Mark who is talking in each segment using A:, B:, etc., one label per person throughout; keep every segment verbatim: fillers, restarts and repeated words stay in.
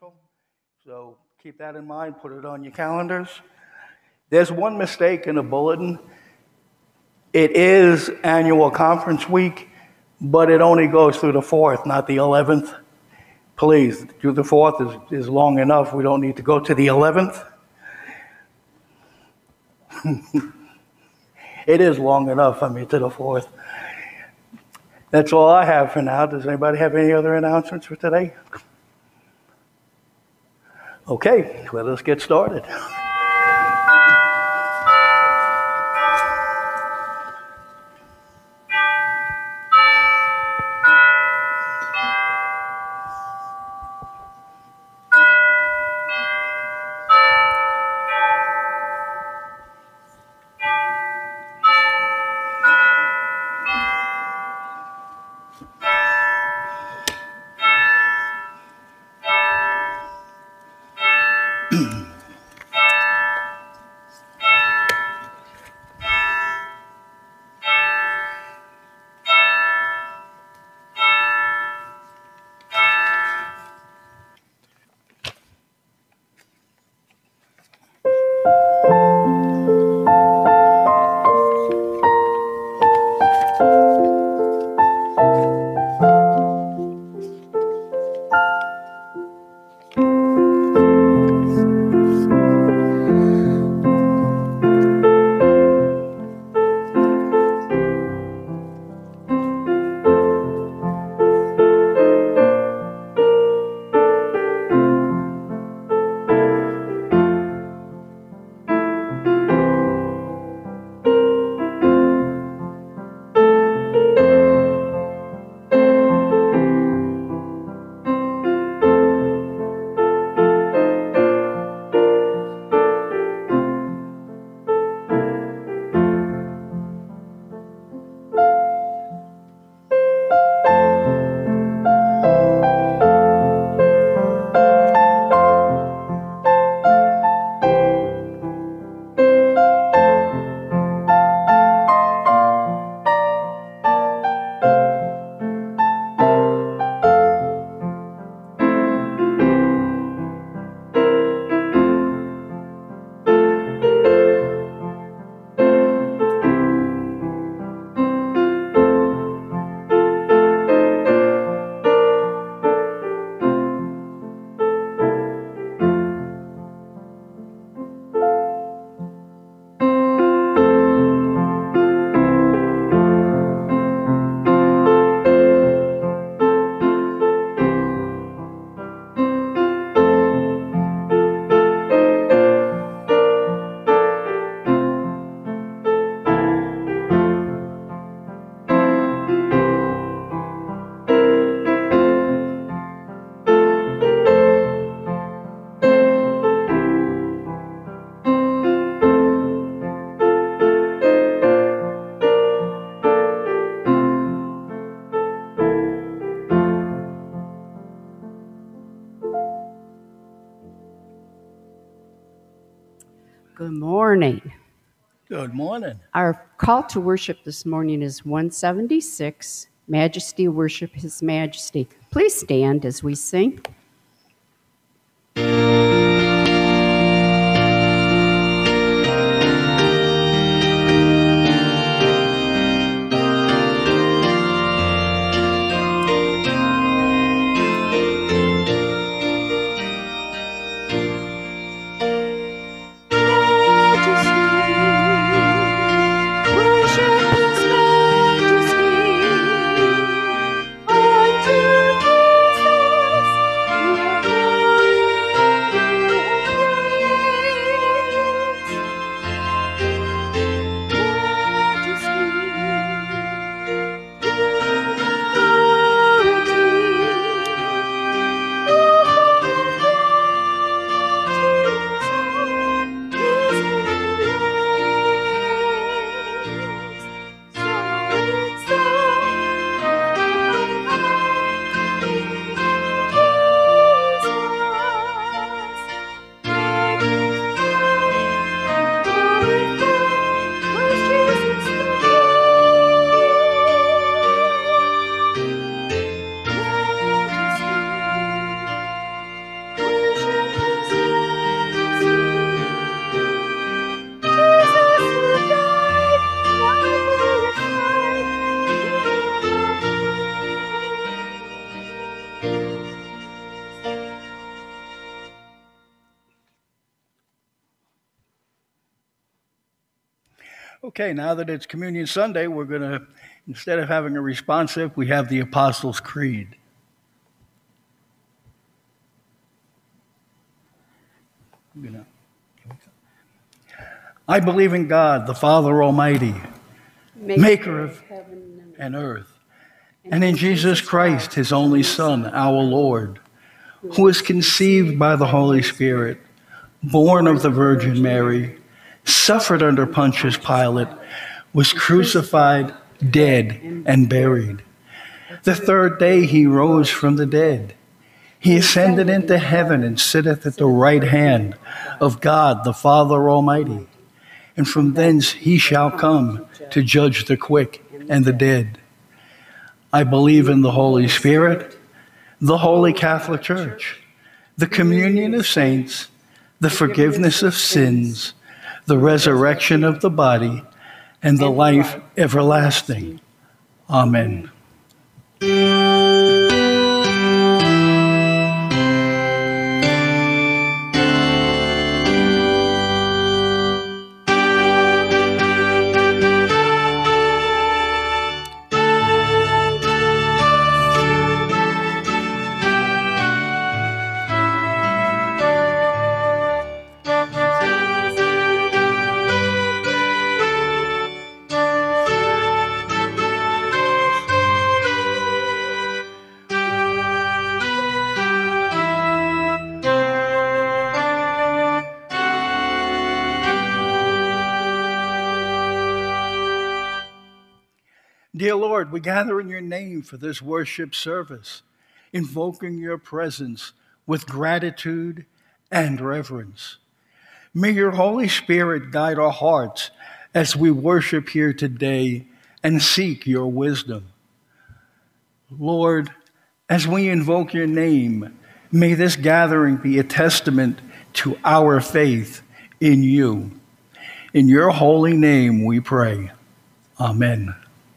A: council. So keep that in mind, put it on your calendars. There's one mistake in the bulletin. It is annual conference week, but it only goes through the fourth, not the eleventh. Please, do the fourth is, is long enough. We don't need to go to the eleventh. It is long enough, I mean, to the fourth. That's all I have for now. Does anybody have any other announcements for today? Okay, let us get started.
B: Good morning.
A: Good morning.
B: Our call to worship this morning is one seventy-six, Majesty Worship His Majesty. Please stand as we sing.
C: Unto Jesus
A: Okay, now that it's Communion Sunday, we're going to, instead of having a responsive, we have the Apostles' Creed. You know. I believe in God, the Father Almighty, maker of heaven and earth, and in Jesus Christ, his only Son, our Lord, who was conceived by the Holy Spirit, born of the Virgin Mary, suffered under Pontius Pilate, was crucified, dead, and buried. The third day he rose from the dead. He ascended into heaven and sitteth at the right hand of God, the Father Almighty. And from thence he shall come to judge the quick and the dead. I believe in the Holy Spirit, the Holy Catholic Church, the communion of saints, the forgiveness of sins, the resurrection of the body, and the life everlasting. Amen. Dear Lord, we gather in your name for this worship service, invoking your presence with gratitude and reverence. May your Holy Spirit guide our hearts as we worship here today and seek your wisdom. Lord, as we invoke your name, may this gathering be a testament to our faith in you. In your holy name we pray. Amen.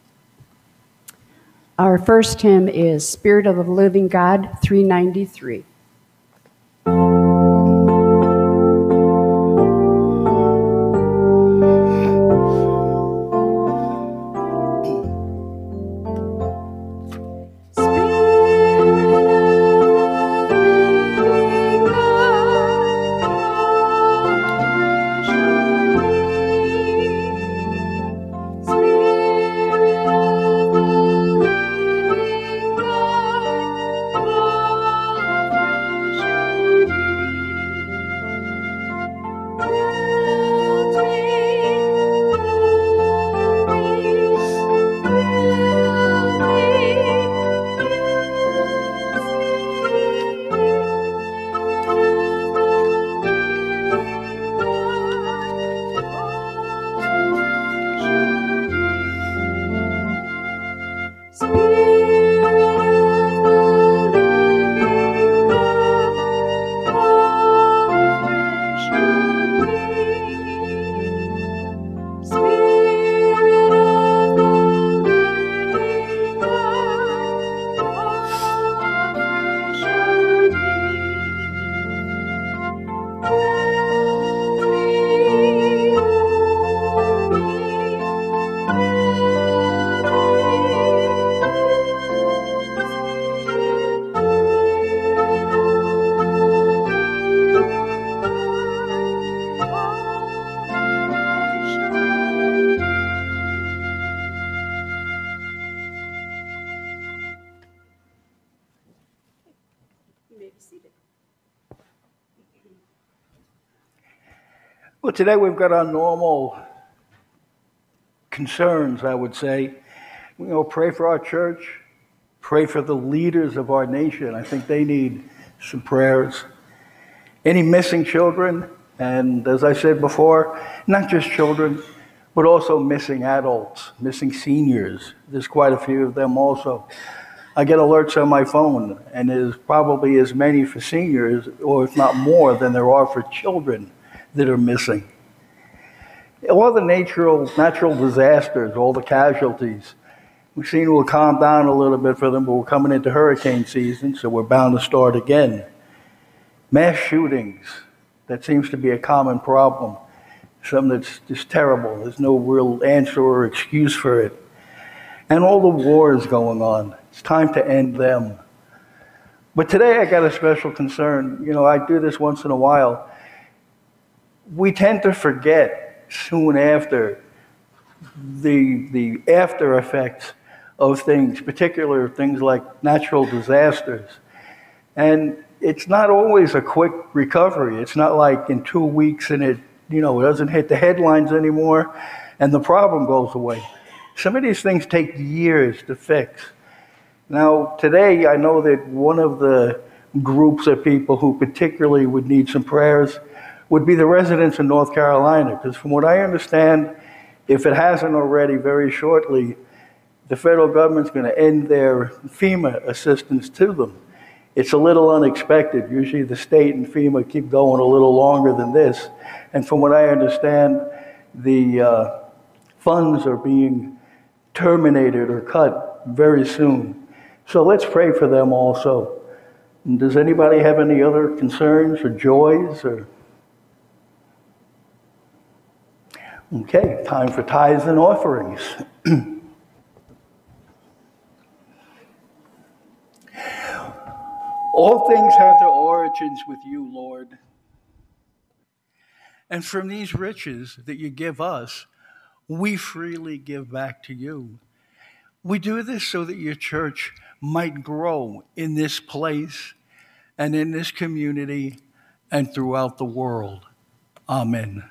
B: Our first hymn is Spirit of the Living God, three ninety-three.
A: Well, today we've got our normal concerns, I would say. You know, pray for our church, pray for the leaders of our nation. I think they need some prayers. Any missing children, and as I said before, not just children, but also missing adults, missing seniors. There's quite a few of them also. I get alerts on my phone, and there's probably as many for seniors, or if not more, than there are for children that are missing. All the natural natural disasters, all the casualties, we seem to have calmed down a little bit for them, but we're coming into hurricane season, so we're bound to start again. Mass shootings, that seems to be a common problem. something that's just terrible. There's no real answer or excuse for it. And all the wars going on. It's time to end them. But today I got a special concern. You know, I do this once in a while. We tend to forget soon after the, the after effects of things, particular things like natural disasters. And it's not always a quick recovery. It's not like in two weeks and it, you know, it doesn't hit the headlines anymore and the problem goes away. Some of these things take years to fix. Now, today I know that one of the groups of people who particularly would need some prayers would be the residents in North Carolina, because from what I understand, if it hasn't already, very shortly, the federal government's going to end their FEMA assistance to them. It's a little unexpected. Usually the state and FEMA keep going a little longer than this. And from what I understand, the uh, funds are being terminated or cut very soon. So let's pray for them also. And does anybody have any other concerns or joys? Or Okay, time for tithes and offerings. All things have their origins with you, Lord. And from these riches that you give us, we freely give back to you. We do this so that your church might grow in this place and in this community and throughout the world. Amen.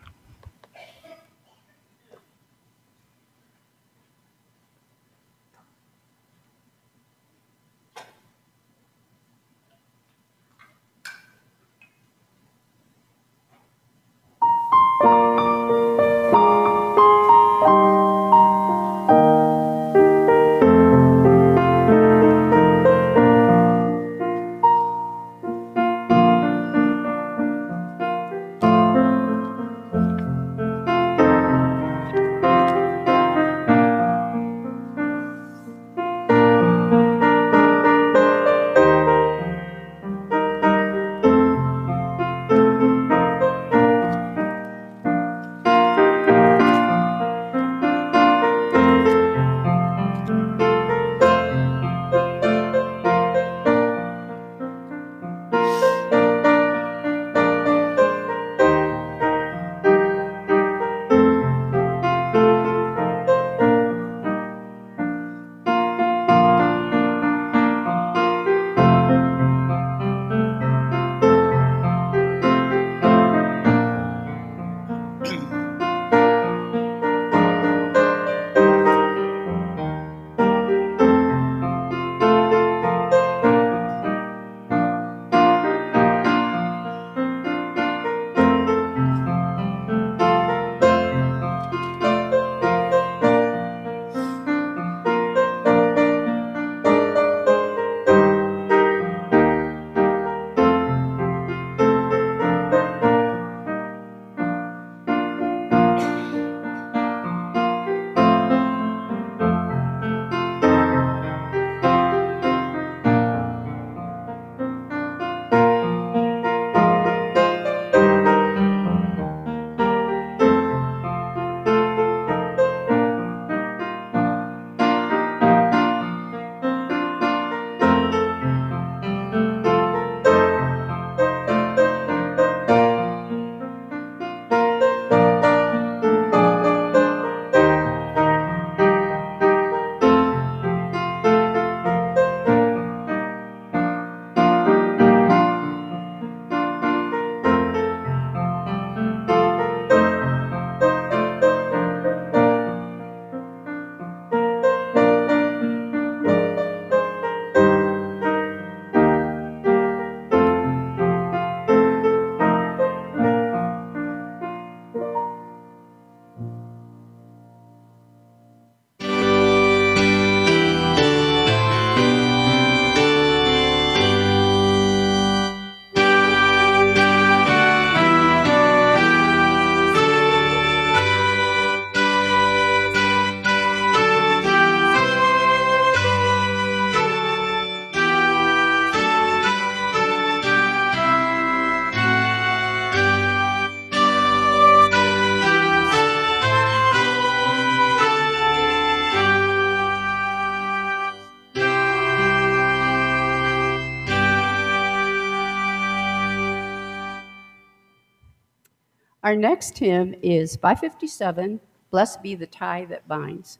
B: Our next hymn is five fifty-seven, Blessed Be the Tie That Binds.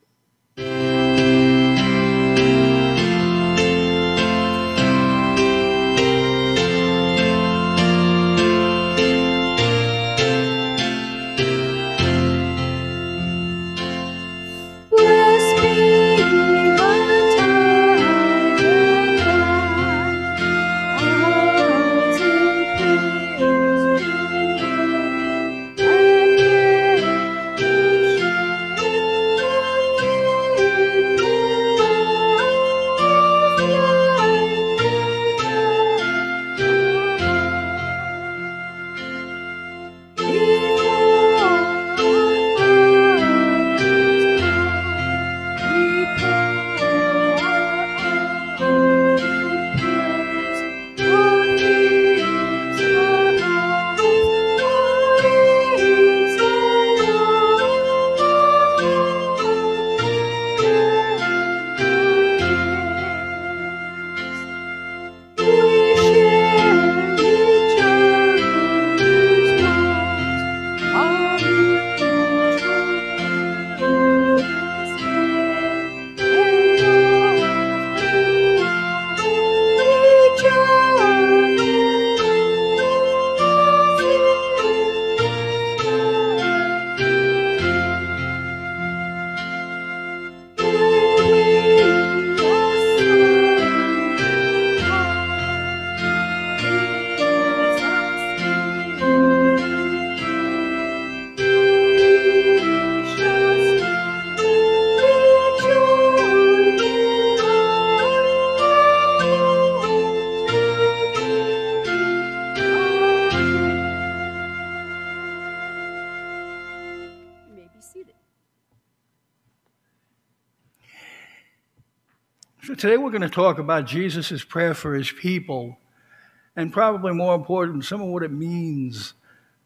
A: So today we're going to talk about Jesus' prayer for his people, and probably more important, some of what it means,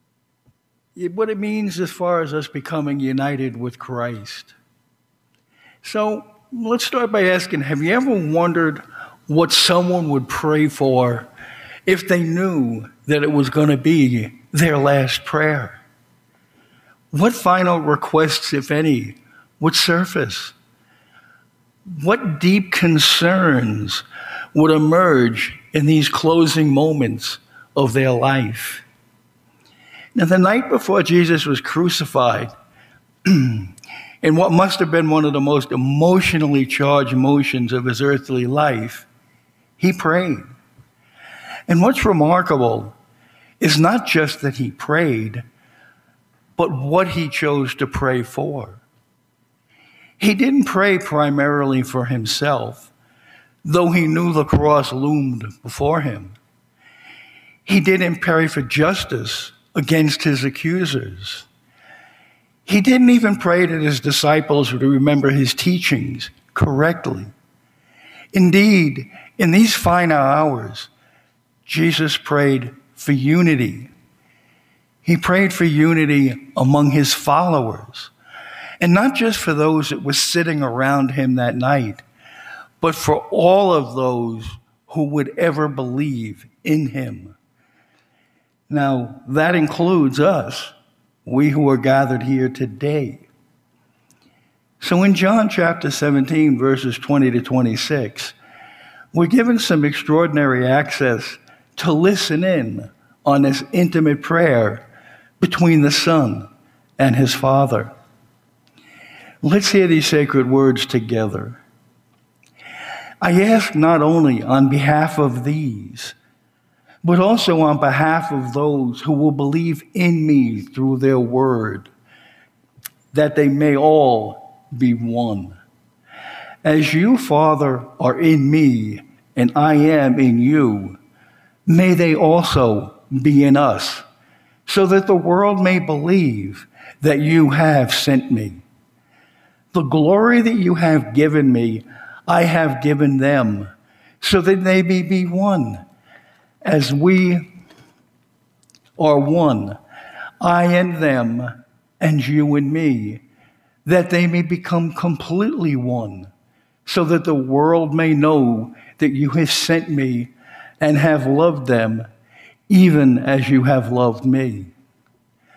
A: what it means as far as us becoming united with Christ. So let's start by asking, have you ever wondered what someone would pray for if they knew that it was going to be their last prayer? What final requests, if any, would surface? What deep concerns would emerge in these closing moments of their life? Now, the night before Jesus was crucified, in what must have been one of the most emotionally charged motions of his earthly life, he prayed. And what's remarkable is not just that he prayed, but what he chose to pray for. He didn't pray primarily for himself, though he knew the cross loomed before him. He didn't pray for justice against his accusers. He didn't even pray that his disciples would remember his teachings correctly. Indeed, in these final hours, Jesus prayed for unity. He prayed for unity among his followers. And not just for those that were sitting around him that night, but for all of those who would ever believe in him. Now, that includes us, we who are gathered here today. So in John chapter seventeen, verses twenty to twenty-six, we're given some extraordinary access to listen in on this intimate prayer between the Son and his Father. Let's hear these sacred words together. I ask not only on behalf of these, but also on behalf of those who will believe in me through their word, that they may all be one. As you, Father, are in me, and I am in you, may they also be in us, so that the world may believe that you have sent me. The glory that you have given me, I have given them, so that they may be one. As we are one, I and them, and you and me, that they may become completely one, so that the world may know that you have sent me and have loved them, even as you have loved me.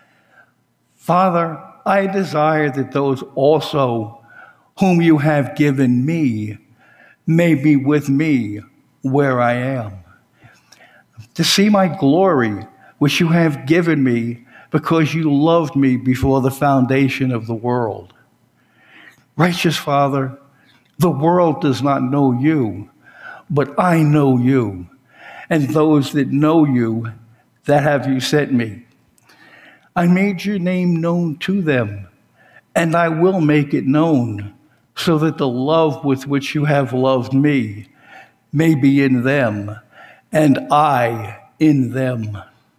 A: Father, I desire that those also whom you have given me may be with me where I am, to see my glory, which you have given me because you loved me before the foundation of the world. Righteous Father, the world does not know you, but I know you, and those that know you, that have you sent me. I made your name known to them, and I will make it known, so that the love with which you have loved me may be in them, and I in them.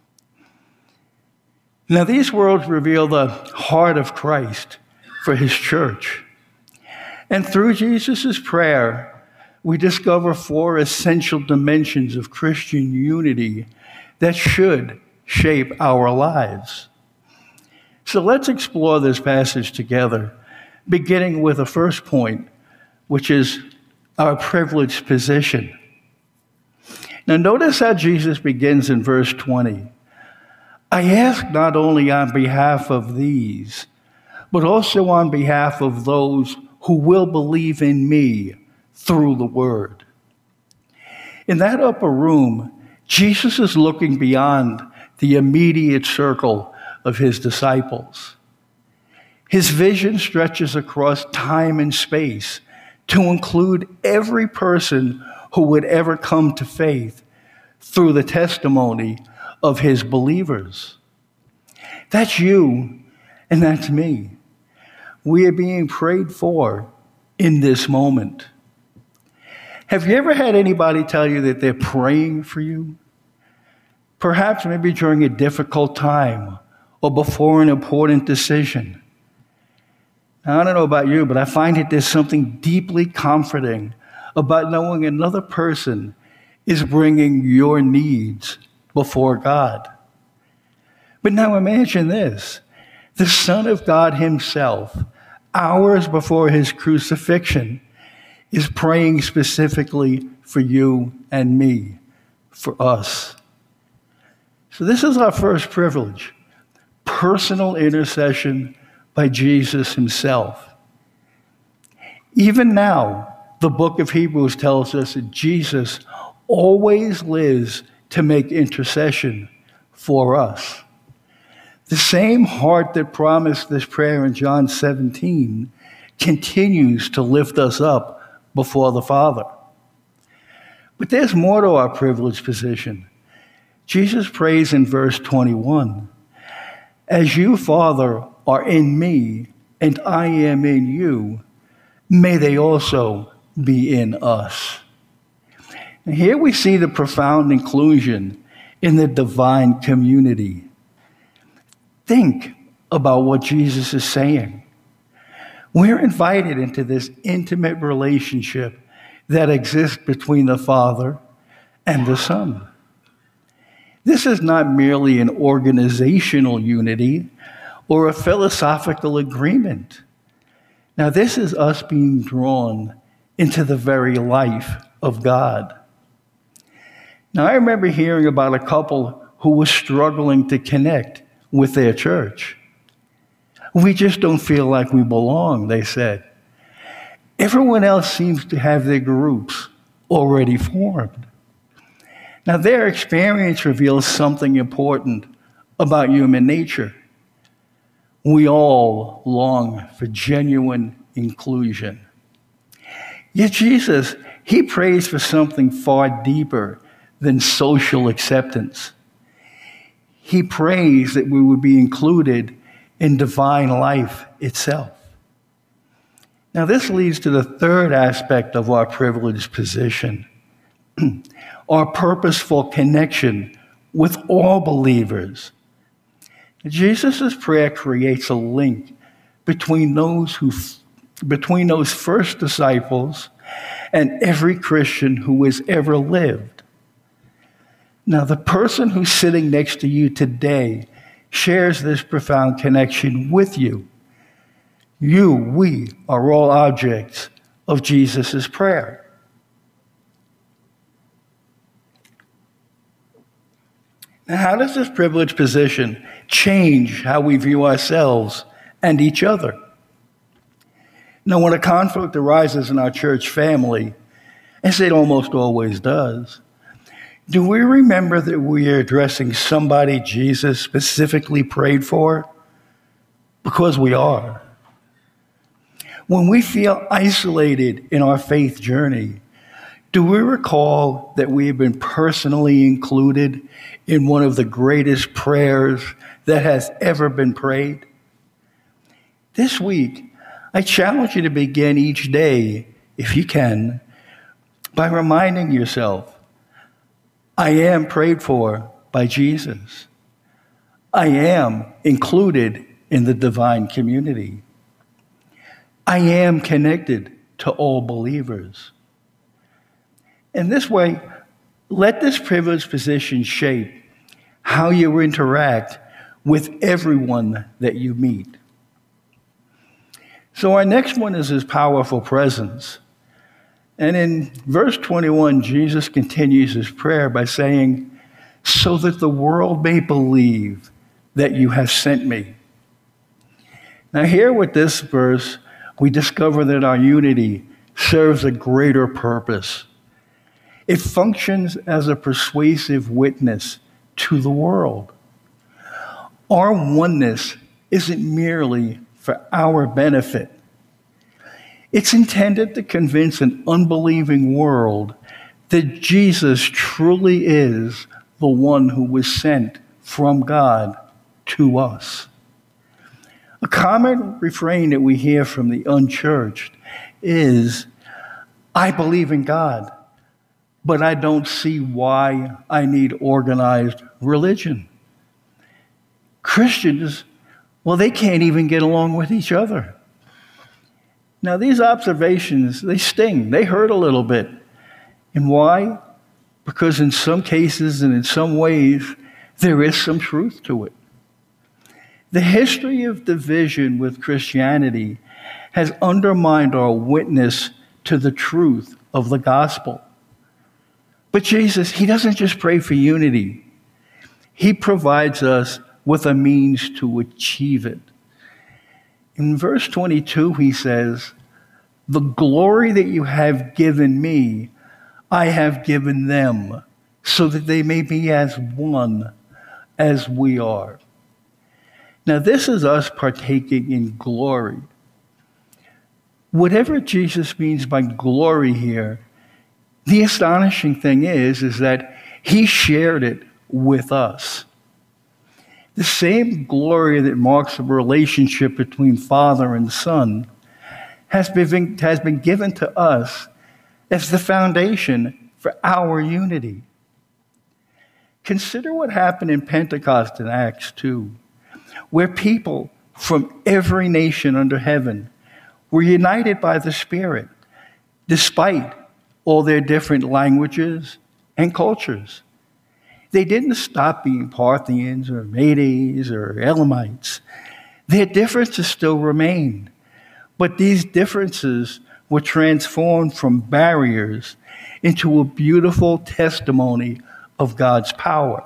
A: Now, these words reveal the heart of Christ for his church. And through Jesus' prayer, we discover four essential dimensions of Christian unity that should shape our lives. So let's explore this passage together, beginning with the first point, which is our privileged position. Now, notice how Jesus begins in verse twenty. I ask not only on behalf of these, but also on behalf of those who will believe in me through the word. In that upper room, Jesus is looking beyond the immediate circle of his disciples. His vision stretches across time and space to include every person who would ever come to faith through the testimony of his believers. That's you, and that's me. We are being prayed for in this moment. Have you ever had anybody tell you that they're praying for you? Perhaps maybe during a difficult time or before an important decision. Now, I don't know about you, but I find that there's something deeply comforting about knowing another person is bringing your needs before God. But now imagine this. The Son of God himself, hours before his crucifixion, is praying specifically for you and me, for us. So this is our first privilege, personal intercession by Jesus himself. Even now, the book of Hebrews tells us that Jesus always lives to make intercession for us. The same heart that promised this prayer in John seventeen continues to lift us up before the Father. But there's more to our privileged position. Jesus prays in verse twenty-one, as you, Father, are in me, and I am in you, may they also be in us. And here we see the profound inclusion in the divine community. Think about what Jesus is saying. We're invited into this intimate relationship that exists between the Father and the Son. This is not merely an organizational unity or a philosophical agreement. Now, this is us being drawn into the very life of God. Now, I remember hearing about a couple who was struggling to connect with their church. We just don't feel like we belong, they said. Everyone else seems to have their groups already formed. Now, their experience reveals something important about human nature. We all long for genuine inclusion. Yet Jesus, he prays for something far deeper than social acceptance. He prays that we would be included in divine life itself. Now, this leads to the third aspect of our privileged position, our purposeful connection with all believers. Jesus' prayer creates a link between those who, between those first disciples and every Christian who has ever lived. Now, the person who's sitting next to you today shares this profound connection with you. You, we, are all objects of Jesus' prayer. Now, how does this privileged position change how we view ourselves and each other? Now, when a conflict arises in our church family, as it almost always does, do we remember that we are addressing somebody Jesus specifically prayed for? Because we are. When we feel isolated in our faith journey, do we recall that we have been personally included in one of the greatest prayers that has ever been prayed? This week, I challenge you to begin each day, if you can, by reminding yourself, I am prayed for by Jesus. I am included in the divine community. I am connected to all believers. In this way, let this privileged position shape how you interact with everyone that you meet. So our next one is his powerful presence. And in verse twenty-one, Jesus continues his prayer by saying, so that the world may believe that you have sent me. Now here with this verse, we discover that our unity serves a greater purpose. It functions as a persuasive witness to the world. Our oneness isn't merely for our benefit. It's intended to convince an unbelieving world that Jesus truly is the one who was sent from God to us. A common refrain that we hear from the unchurched is, I believe in God, but I don't see why I need organized religion. Christians, well, they can't even get along with each other. Now, these observations, they sting. They hurt a little bit. And why? Because in some cases and in some ways, there is some truth to it. The history of division with Christianity has undermined our witness to the truth of the gospel. But Jesus, he doesn't just pray for unity. He provides us with a means to achieve it. In verse twenty-two, he says, the glory that you have given me, I have given them, so that they may be as one as we are. Now, this is us partaking in glory. Whatever Jesus means by glory here, the astonishing thing is, is that he shared it with us. The same glory that marks the relationship between Father and Son has been, has been given to us as the foundation for our unity. Consider what happened in Pentecost in Acts two, where people from every nation under heaven were united by the Spirit, despite all their different languages and cultures. They didn't stop being Parthians or Medes or Elamites. Their differences still remained, but these differences were transformed from barriers into a beautiful testimony of God's power.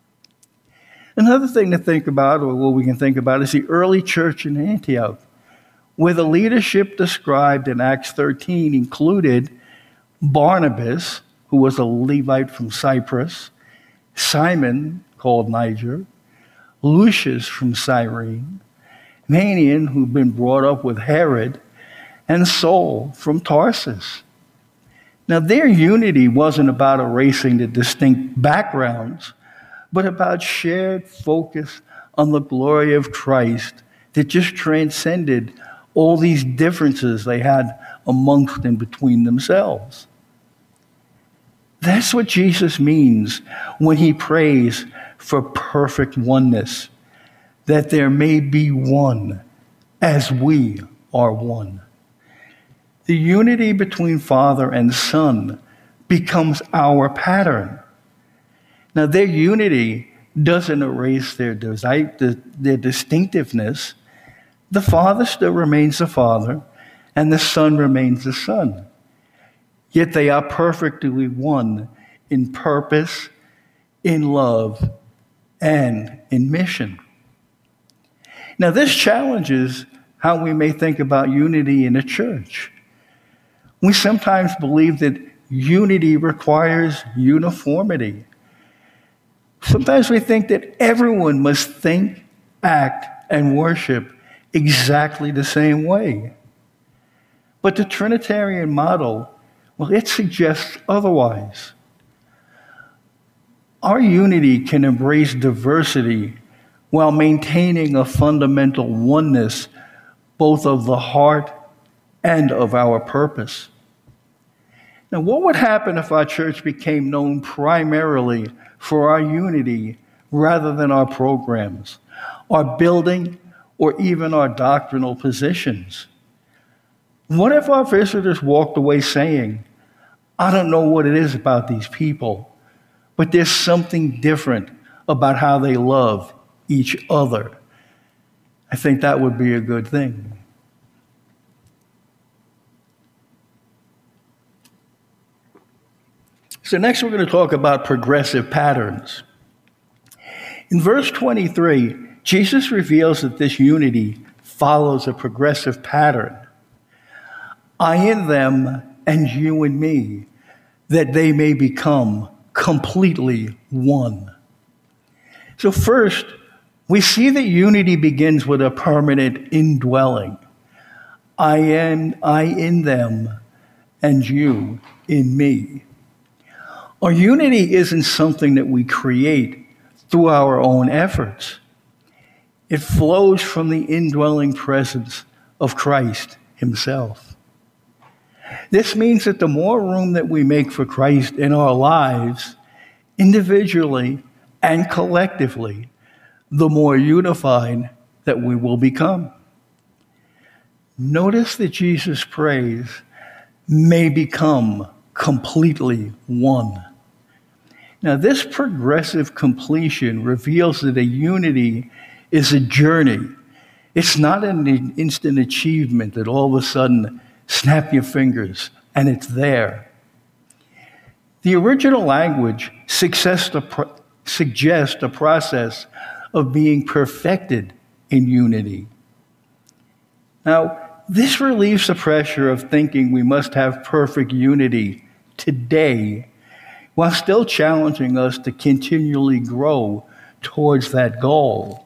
A: Another thing to think about, or what we can think about, is the early church in Antioch, where the leadership described in Acts thirteen included Barnabas, who was a Levite from Cyprus, Simon, called Niger, Lucius from Cyrene, Manaen, who'd been brought up with Herod, and Saul from Tarsus. Now, their unity wasn't about erasing the distinct backgrounds, but about shared focus on the glory of Christ that just transcended all these differences they had amongst and between themselves. That's what Jesus means when he prays for perfect oneness, that there may be one as we are one. The unity between Father and Son becomes our pattern. Now, their unity doesn't erase their, their distinctiveness. The Father still remains the Father, and the Son remains the Son. Yet they are perfectly one in purpose, in love, and in mission. Now, this challenges how we may think about unity in a church. We sometimes believe that unity requires uniformity. Sometimes we think that everyone must think, act, and worship exactly the same way. But the Trinitarian model, well, it suggests otherwise. Our unity can embrace diversity while maintaining a fundamental oneness, both of the heart and of our purpose. Now, what would happen if our church became known primarily for our unity rather than our programs, our building, or even our doctrinal positions? What if our visitors walked away saying, I don't know what it is about these people, but there's something different about how they love each other? I think that would be a good thing. So next we're going to talk about progressive patterns. In verse twenty-three, Jesus reveals that this unity follows a progressive pattern. I in them and you in me, that they may become completely one. So first, we see that unity begins with a permanent indwelling. I am, I in them and you in me. Our unity isn't something that we create through our own efforts. It flows from the indwelling presence of Christ himself. This means that the more room that we make for Christ in our lives, individually and collectively, the more unified that we will become. Notice that Jesus prays, may become completely one. Now, this progressive completion reveals that a unity is a journey. It's not an instant achievement that all of a sudden snap your fingers and it's there. The original language suggests a, pro- suggests a process of being perfected in unity. Now, this relieves the pressure of thinking we must have perfect unity today, while still challenging us to continually grow towards that goal.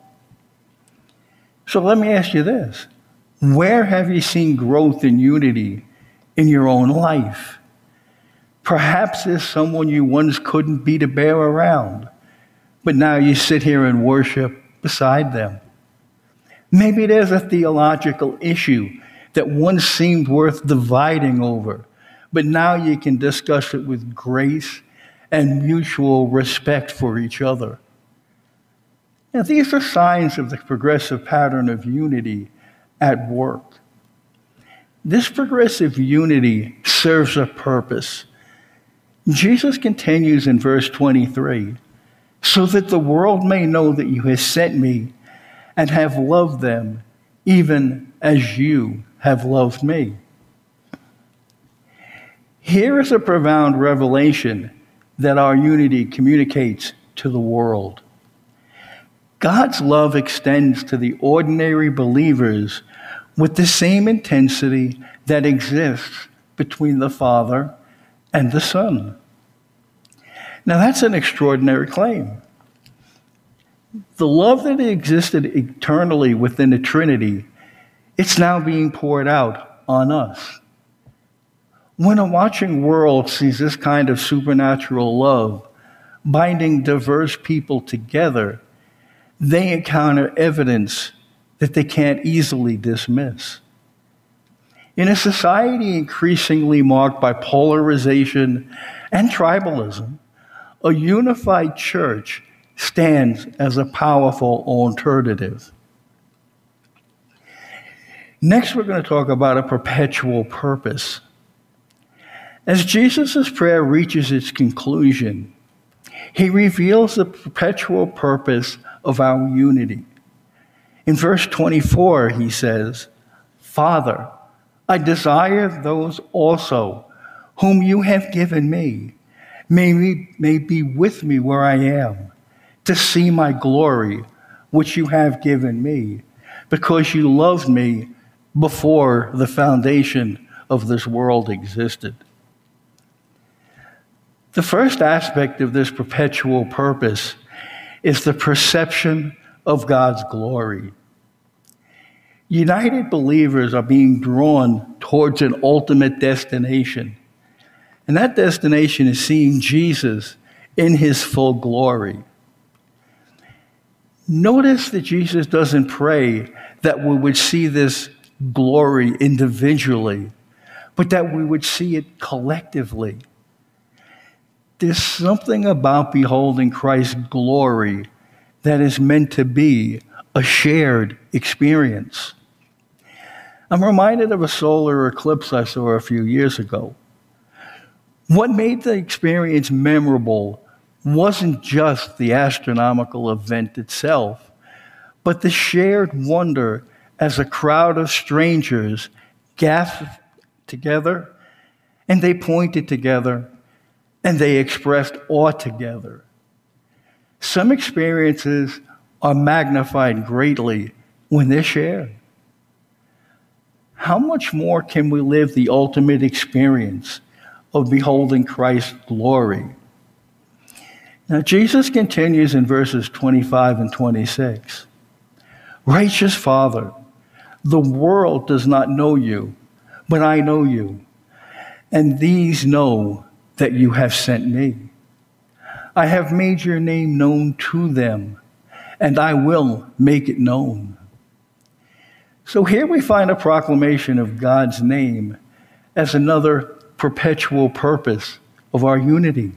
A: So let me ask you this. Where have you seen growth in unity in your own life? Perhaps there's someone you once couldn't beat a bear around, but now you sit here and worship beside them. Maybe there's a theological issue that once seemed worth dividing over, but now you can discuss it with grace and mutual respect for each other. Now, these are signs of the progressive pattern of unity at work. This progressive unity serves a purpose. Jesus continues in verse twenty-three, so that the world may know that you have sent me and have loved them, even as you have loved me. Here is a profound revelation that our unity communicates to the world. God's love extends to the ordinary believers with the same intensity that exists between the Father and the Son. Now, that's an extraordinary claim. The love that existed eternally within the Trinity, it's now being poured out on us. When a watching world sees this kind of supernatural love binding diverse people together, they encounter evidence that they can't easily dismiss. In a society increasingly marked by polarization and tribalism, a unified church stands as a powerful alternative. Next, we're going to talk about a perpetual purpose. As Jesus' prayer reaches its conclusion, he reveals the perpetual purpose of our unity. In verse twenty-four, he says, Father, I desire those also whom you have given me may, may be with me where I am, to see my glory, which you have given me, because you loved me before the foundation of this world existed. The first aspect of this perpetual purpose is the perception of God's glory. United believers are being drawn towards an ultimate destination, and that destination is seeing Jesus in his full glory. Notice that Jesus doesn't pray that we would see this glory individually, but that we would see it collectively. There's something about beholding Christ's glory that is meant to be a shared experience. I'm reminded of a solar eclipse I saw a few years ago. What made the experience memorable wasn't just the astronomical event itself, but the shared wonder as a crowd of strangers gasped together, and they pointed together, and they expressed awe together. Some experiences are magnified greatly when they're shared. How much more can we live the ultimate experience of beholding Christ's glory? Now, Jesus continues in verses twenty-five and twenty-six. Righteous Father, the world does not know you, but I know you, and these know that you have sent me. I have made your name known to them, and I will make it known. So here we find a proclamation of God's name as another perpetual purpose of our unity.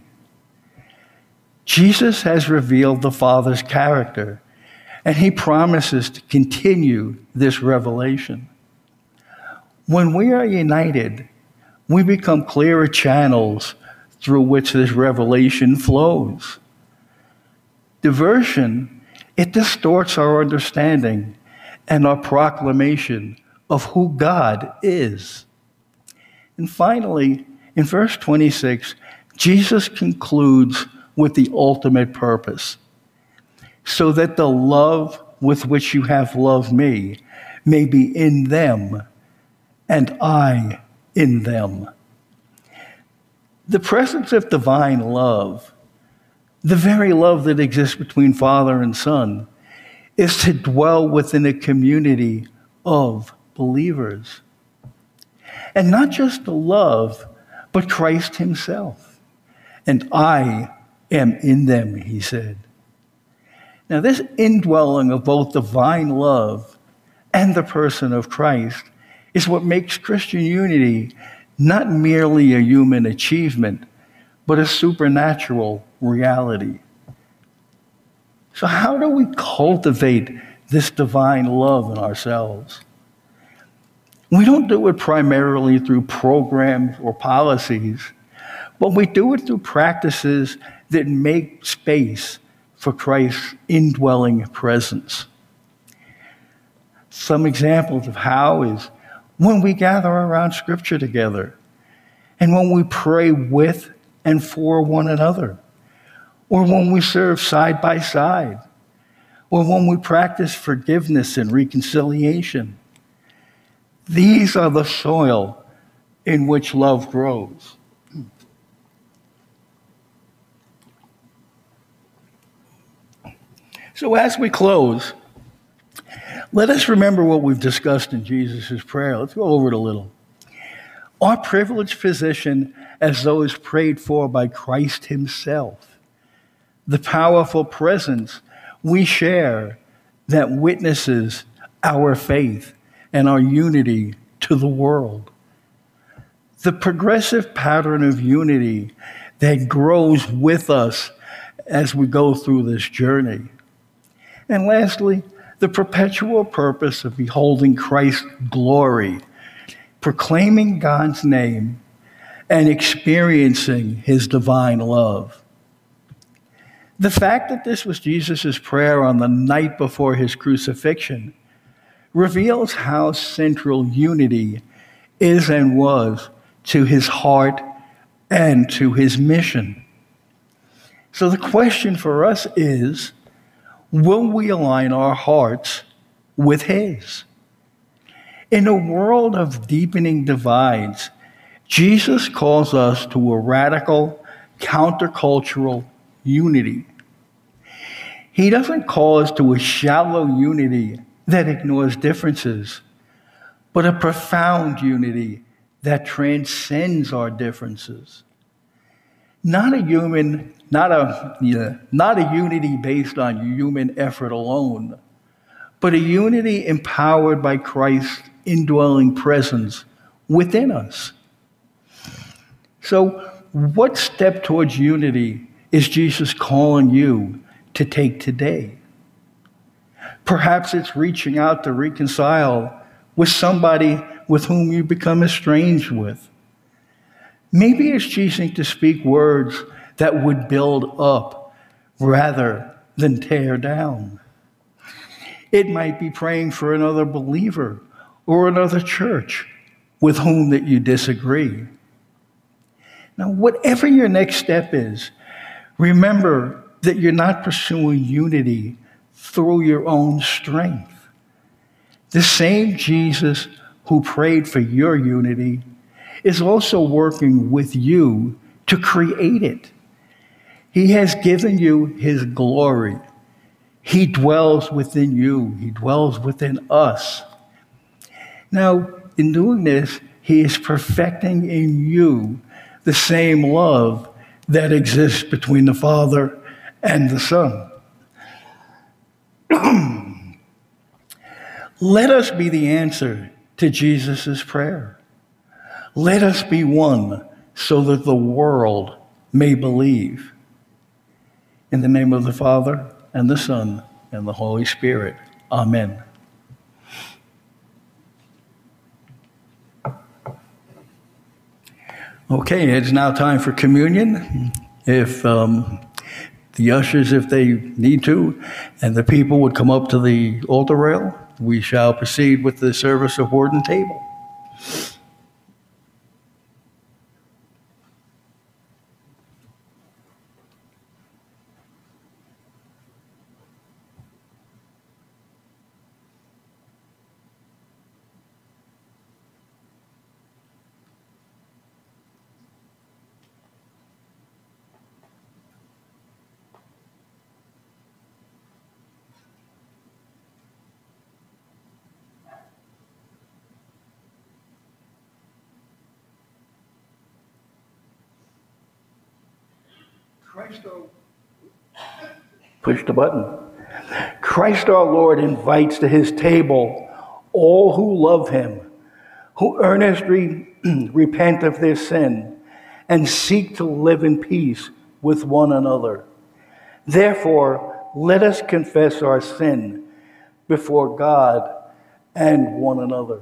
A: Jesus has revealed the Father's character, and he promises to continue this revelation. When we are united, we become clearer channels through which this revelation flows. Diversion, it distorts our understanding and our proclamation of who God is. And finally, in verse twenty-six, Jesus concludes with the ultimate purpose, so that the love with which you have loved me may be in them, and I in them. The presence of divine love, the very love that exists between Father and Son, is to dwell within a community of believers. And not just the love, but Christ himself. And I am in them, he said. Now, this indwelling of both divine love and the person of Christ is what makes Christian unity not merely a human achievement, but a supernatural reality. So how do we cultivate this divine love in ourselves? We don't do it primarily through programs or policies, but we do it through practices that make space for Christ's indwelling presence. Some examples of how is when we gather around Scripture together, and when we pray with and for one another, or when we serve side by side, or when we practice forgiveness and reconciliation. These are the soil in which love grows. So as we close, let us remember what we've discussed in Jesus' prayer. Let's go over it a little. Our privileged position as those prayed for by Christ himself, the powerful presence we share that witnesses our faith and our unity to the world, the progressive pattern of unity that grows with us as we go through this journey. And lastly, the perpetual purpose of beholding Christ's glory, proclaiming God's name, and experiencing his divine love. The fact that this was Jesus' prayer on the night before his crucifixion reveals how central unity is and was to his heart and to his mission. So the question for us is, Will we align our hearts with his? In a world of deepening divides, Jesus calls us to a radical, countercultural unity. He doesn't call us to a shallow unity that ignores differences, but a profound unity that transcends our differences. Not a human, not a, yeah, not a unity based on human effort alone, but a unity empowered by Christ's indwelling presence within us. So, what step towards unity is Jesus calling you to take today? Perhaps it's reaching out to reconcile with somebody with whom you become estranged with. Maybe it's choosing to speak words that would build up rather than tear down. It might be praying for another believer or another church with whom that you disagree. Now, whatever your next step is, remember that you're not pursuing unity through your own strength. The same Jesus who prayed for your unity is also working with you to create it. He has given you his glory. He dwells within you. He dwells within us. Now, in doing this, he is perfecting in you the same love that exists between the Father and the Son. Let us be the answer to Jesus' prayer. Let us be one so that the world may believe. In the name of the Father, and the Son, and the Holy Spirit. Amen. Okay, it's now time for communion. If um, the ushers, if they need to, and the people would come up to the altar rail, we shall proceed with the service of word and table. Christ, our... Push the button. Christ our Lord invites to his table all who love him, who earnestly repent of their sin and seek to live in peace with one another. Therefore, let us confess our sin before God and one another.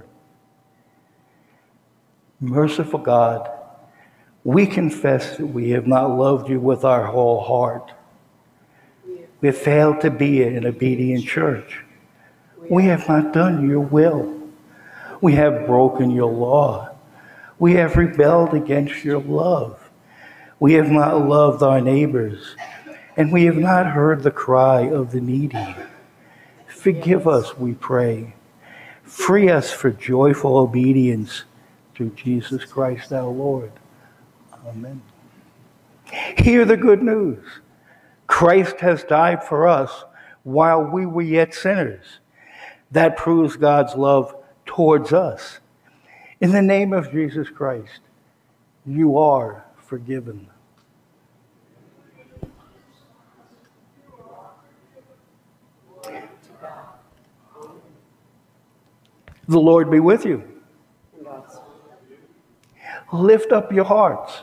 A: Merciful God, we confess that we have not loved you with our whole heart. We have failed to be an obedient church. We have not done your will. We have broken your law. We have rebelled against your love. We have not loved our neighbors, and we have not heard the cry of the needy. Forgive us, we pray. Free us for joyful obedience through Jesus Christ our Lord. Amen. Hear the good news. Christ has died for us while we were yet sinners. That proves God's love towards us. In the name of Jesus Christ, you are forgiven. The Lord be with you. Lift up your hearts.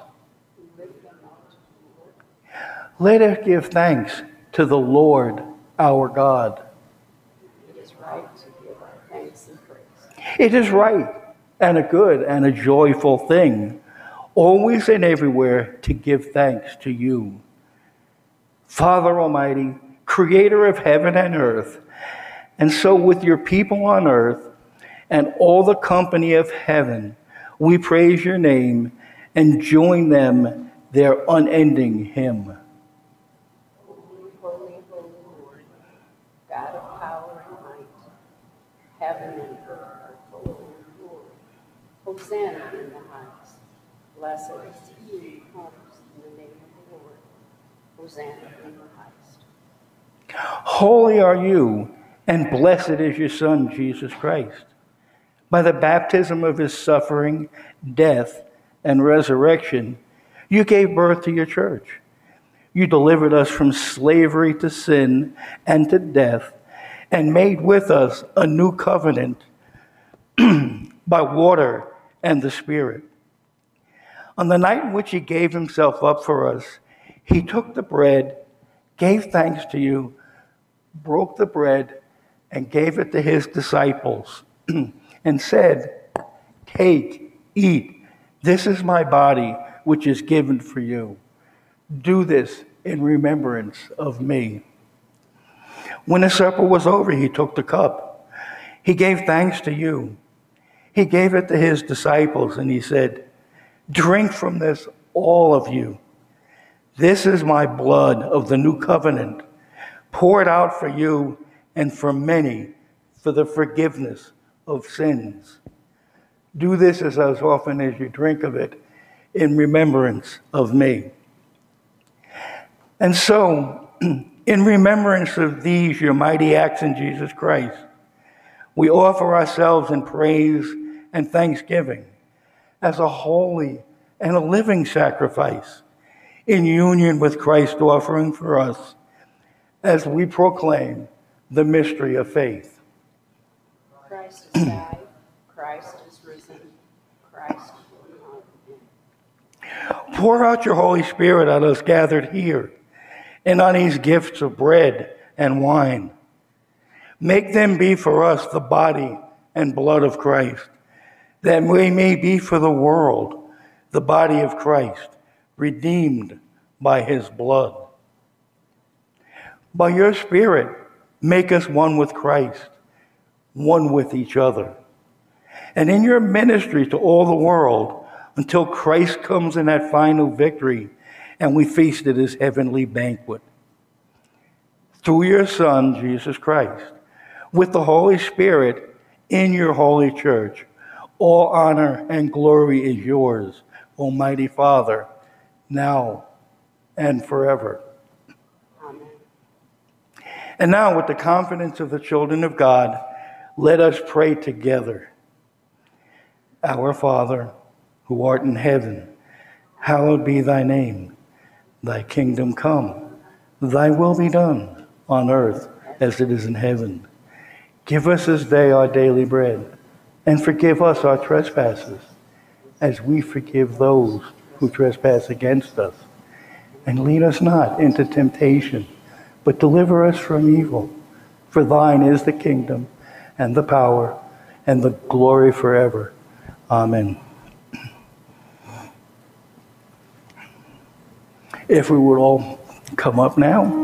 A: Let us give thanks to the Lord our God.
B: It is right to give our thanks and praise.
A: It is right and a good and a joyful thing, always and everywhere, to give thanks to you. Father Almighty, creator of heaven and earth, and so with your people on earth and all the company of heaven, we praise your name and join them their unending hymn.
B: Holy, holy, holy Lord, Heaven and earth are full of your glory. Hosanna in the highest. Blessed is he who comes in the name of the Lord. Hosanna in the highest.
A: Holy are you, and blessed is your Son, Jesus Christ. By the baptism of his suffering, death, and resurrection, you gave birth to your church. You delivered us from slavery to sin and to death, and made with us a new covenant by water and the Spirit. On the night in which he gave himself up for us, he took the bread, gave thanks to you, broke the bread, and gave it to his disciples, and said, "Take, eat. This is my body, which is given for you. Do this in remembrance of me." When the supper was over, he took the cup. He gave thanks to you. He gave it to his disciples, and he said, "Drink from this, all of you. This is my blood of the new covenant, poured out for you and for many for the forgiveness of sins. Do this as often as you drink of it in remembrance of me." And so, in remembrance of these, your mighty acts in Jesus Christ, we offer ourselves in praise and thanksgiving as a holy and a living sacrifice in union with Christ offering for us as we proclaim the mystery of faith.
B: Christ is died, Christ is risen, Christ will come again.
A: Pour out your Holy Spirit on us gathered here and on these gifts of bread and wine. Make them be for us the body and blood of Christ, that we may be for the world the body of Christ, redeemed by his blood. By your Spirit, make us one with Christ, one with each other. And in your ministry to all the world, until Christ comes in that final victory and we feast at his heavenly banquet. Through your Son, Jesus Christ, with the Holy Spirit in your holy church, all honor and glory is yours, Almighty Father, now and forever.
B: Amen.
A: And now, with the confidence of the children of God, let us pray together. Our Father, who art in heaven, hallowed be thy name. Thy kingdom come, thy will be done on earth as it is in heaven. Give us this day our daily bread, and forgive us our trespasses, as we forgive those who trespass against us. And lead us not into temptation, but deliver us from evil. For thine is the kingdom, and the power, and the glory forever. Amen. If we would all come up now.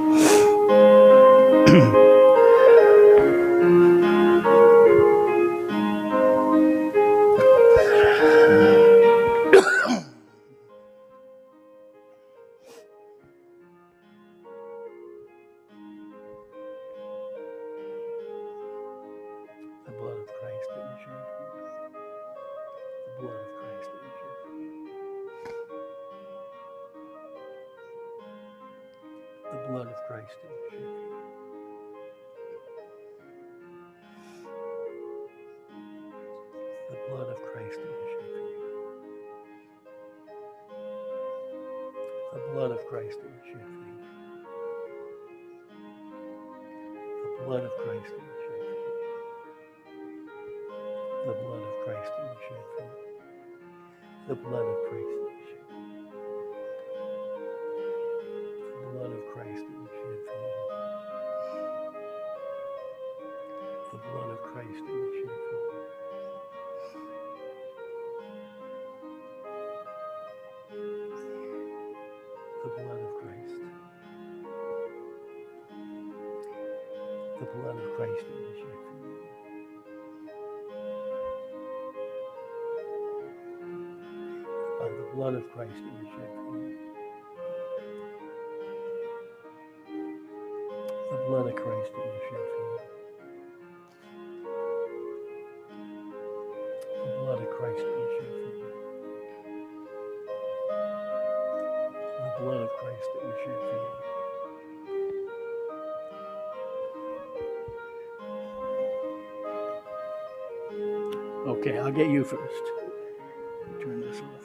A: The blood of Christ that you shed for us. The blood of Christ that you shed for us. The blood of Christ that you shed for us. The blood of Christ that you shed for you. The blood of Christ that you shed for you. The blood of Christ that you shed for you. The blood of Christ that you shed for you. The blood of Christ that you shed for you. The blood of Christ that you shed for you. The blood of Christ that you shed for you. The blood of Christ. The blood of Christ that you shed for you. By the blood of Christ that you shed for you. The blood of Christ that you shed for you. Christ that was shed for you. The blood of Christ that was shed for you. Okay, I'll get you first. Turn this off.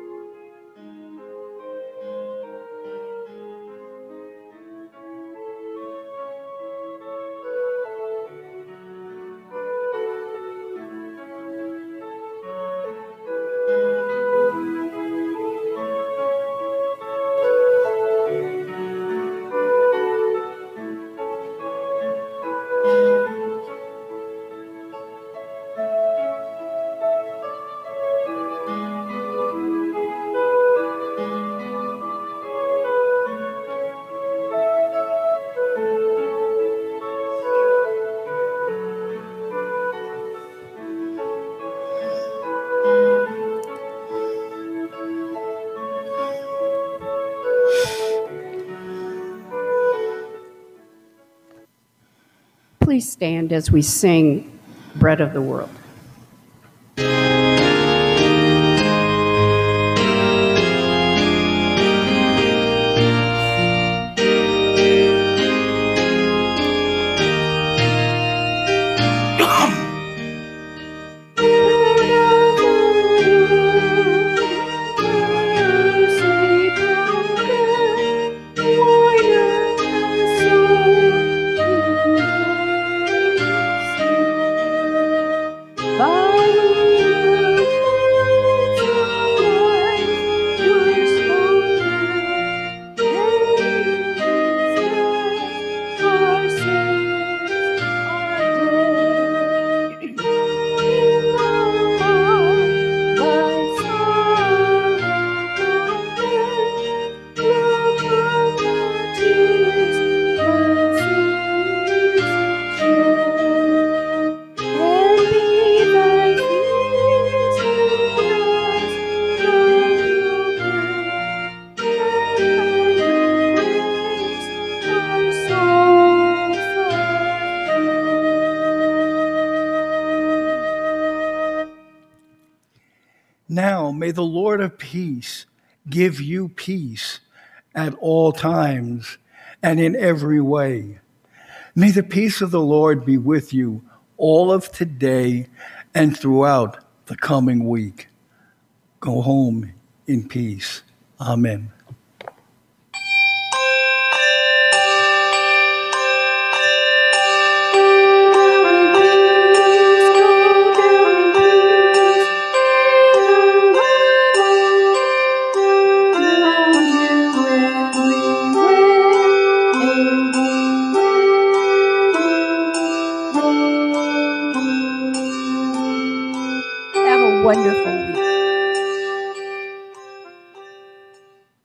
B: Please stand as we sing Bread of the World.
A: Now may the Lord of peace give you peace at all times and in every way. May the peace of the Lord be with you all of today and throughout the coming week. Go home in peace. Amen.